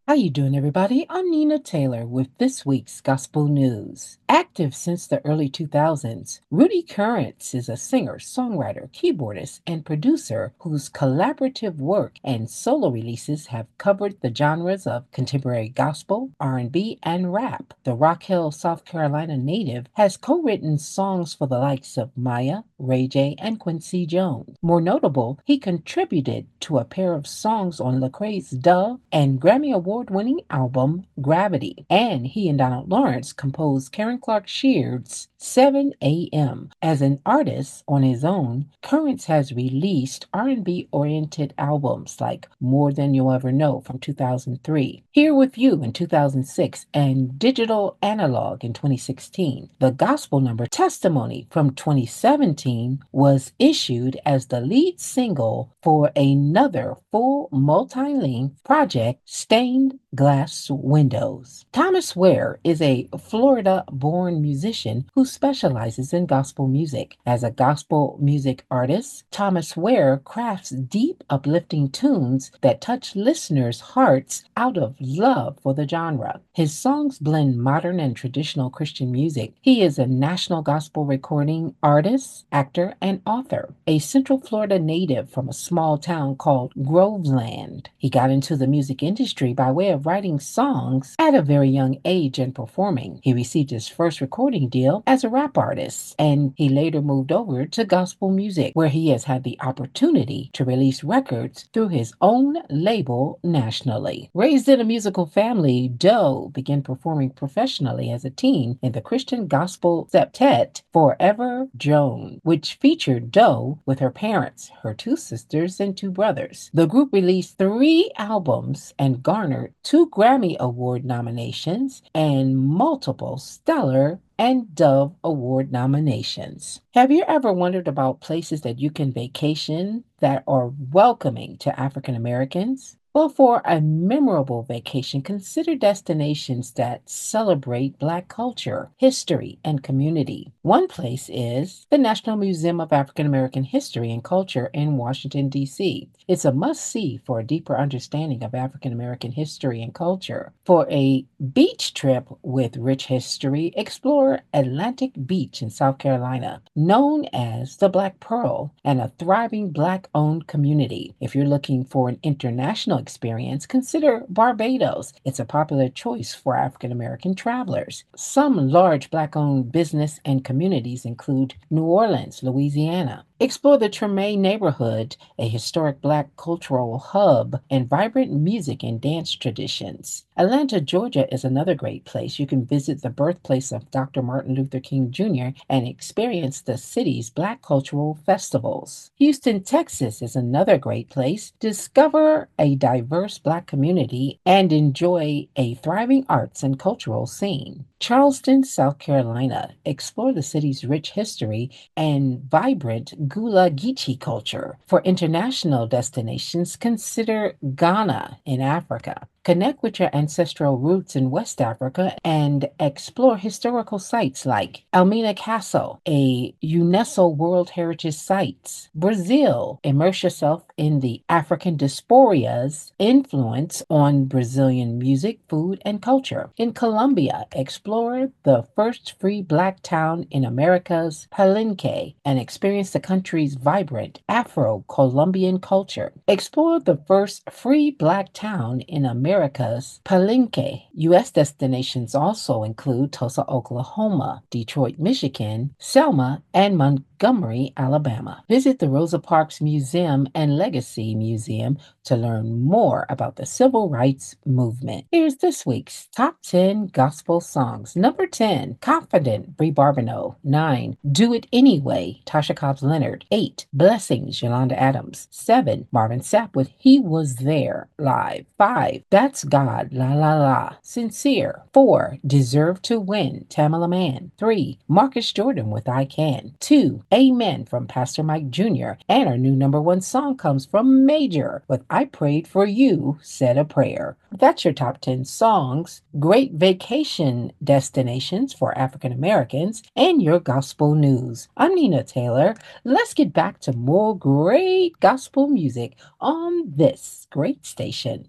How you doing, everybody? I'm Nina Taylor with this week's Gospel News. Active since the early 2000s, Rudy Currents is a singer, songwriter, keyboardist, and producer whose collaborative work and solo releases have covered the genres of contemporary gospel, R&B, and rap. The Rock Hill, South Carolina native has co-written songs for the likes of Maya, Ray J, and Quincy Jones. More notable, he contributed to a pair of songs on Lecrae's Dove and Grammy Award-winning album Gravity, and he and Donald Lawrence composed Karen Clark Sheard's 7 a.m. As an artist on his own, Currents has released R&B-oriented albums like More Than You'll Ever Know from 2003, Here With You in 2006, and Digital Analog in 2016. The gospel number Testimony from 2017 was issued as the lead single for another full multi-length project, Stained Glass Windows. Thomas Ware is a Florida-born musician who specializes in gospel music. As a gospel music artist, Thomas Ware crafts deep, uplifting tunes that touch listeners' hearts out of love for the genre. His songs blend modern and traditional Christian music. He is a national gospel recording artist, actor, and author. A Central Florida native from a small town called Groveland, he got into the music industry by way of writing songs at a very young age and performing. He received his first recording deal as a rap artist, and he later moved over to gospel music, where he has had the opportunity to release records through his own label nationally. Raised in a musical family, Doe began performing professionally as a teen in the Christian gospel septet Forever Joan, which featured Doe with her parents, her two sisters, and two brothers. The group released 3 albums and garnered 2 Grammy Award nominations and multiple Stellar and Dove Award nominations. Have you ever wondered about places that you can vacation that are welcoming to African Americans? Well, for a memorable vacation, consider destinations that celebrate Black culture, history, and community. One place is the National Museum of African American History and Culture in Washington, D.C. It's a must-see for a deeper understanding of African American history and culture. For a beach trip with rich history, explore Atlantic Beach in South Carolina, known as the Black Pearl, and a thriving Black-owned community. If you're looking for an international experience, consider Barbados. It's a popular choice for African American travelers. Some large Black-owned business and communities include New Orleans, Louisiana. Explore the Tremaine neighborhood, a historic Black cultural hub, and vibrant music and dance traditions. Atlanta, Georgia is another great place. You can visit the birthplace of Dr. Martin Luther King Jr. and experience the city's Black cultural festivals. Houston, Texas is another great place. Discover a diverse Black community and enjoy a thriving arts and cultural scene. Charleston, South Carolina. Explore the city's rich history and vibrant Gullah Geechee culture. For international destinations, consider Ghana in Africa. Connect with your ancestral roots in West Africa and explore historical sites like Elmina Castle, a UNESCO World Heritage Site. Brazil, immerse yourself in the African diaspora's influence on Brazilian music, food, and culture. In Colombia, explore the first free Black town in America's Palenque and experience the country's vibrant Afro-Colombian culture. Explore the first free Black town in America's Palenque. U.S. destinations also include Tulsa, Oklahoma, Detroit, Michigan, Selma, and Montgomery, Alabama. Visit the Rosa Parks Museum and Legacy Museum to learn more about the civil rights movement. Here's this week's top 10 gospel songs. Number 10, Confident, Brie Barbineau. 9, Do It Anyway, Tasha Cobbs Leonard. 8, Blessings, Yolanda Adams. 7, Marvin Sapp with He Was There Live. 5, That's God, La La La, Sincere. 4, Deserve to Win, Tamala Mann. 3, Marcus Jordan with I Can. 2, Amen from Pastor Mike Jr. And our new number 1 song comes from Major with I Prayed for You, Said a Prayer. That's your top 10 songs, great vacation destinations for African Americans, and your gospel news. I'm Nina Taylor. Let's get back to more great gospel music on this great station.